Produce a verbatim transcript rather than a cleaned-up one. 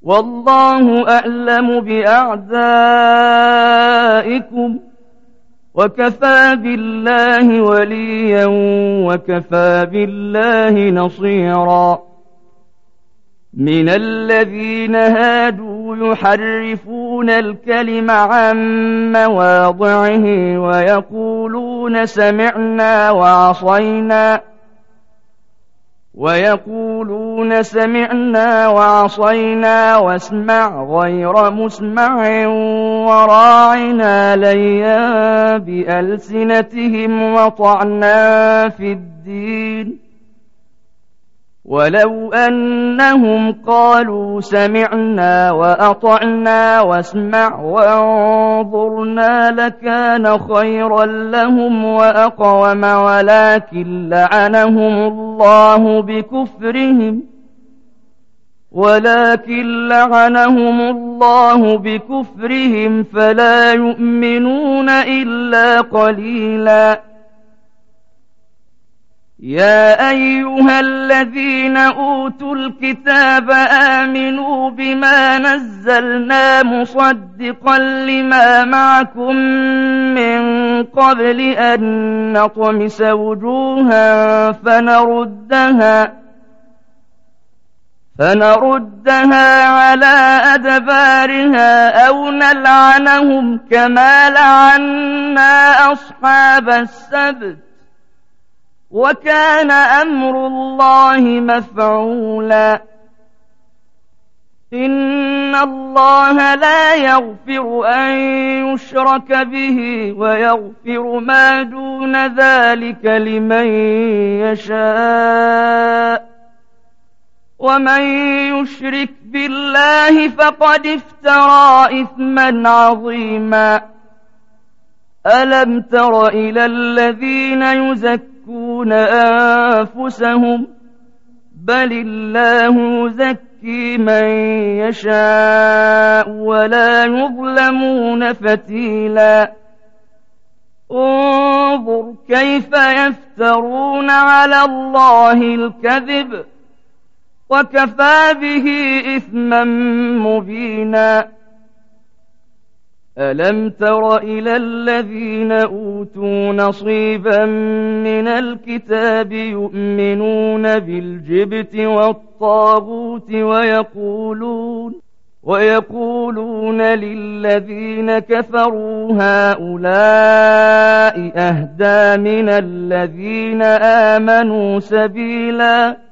والله أعلم بأعدائكم وكفى بالله وليا وكفى بالله نصيرا من الذين هادوا يحرفون الكلم عن مواضعه ويقولون سمعنا وعصينا ويقولون سمعنا وعصينا واسمع غير مسمع وراعنا ليا بألسنتهم وطعنا في الدين ولو أنهم قالوا سمعنا وأطعنا واسمع وانظرنا لكان خيرا لهم وأقوم ولكن لعنهم الله بكفرهم ولكن لعنهم الله بكفرهم فلا يؤمنون إلا قليلا يا أيها الذين أوتوا الكتاب آمنوا بما نزلنا مصدقا لما معكم من قبل أن نطمس وجوها فنردها فنردها على أدبارها أو نلعنهم كما لعنا أصحاب السبت وكان أمر الله مفعولا إن الله لا يغفر أن يشرك به ويغفر ما دون ذلك لمن يشاء ومن يشرك بالله فقد افترى إثما عظيما ألم تر إلى الذين يزكون أنفسهم بل الله يزكي من يشاء ولا يظلمون فتيلا انظر كيف يفترون على الله الكذب وكفى به إثما مبينا ألم تر إلى الذين أوتوا نصيبا من الكتاب يؤمنون بالجبت والطاغوت ويقولون ويقولون للذين كفروا هؤلاء أهدى من الذين آمنوا سبيلا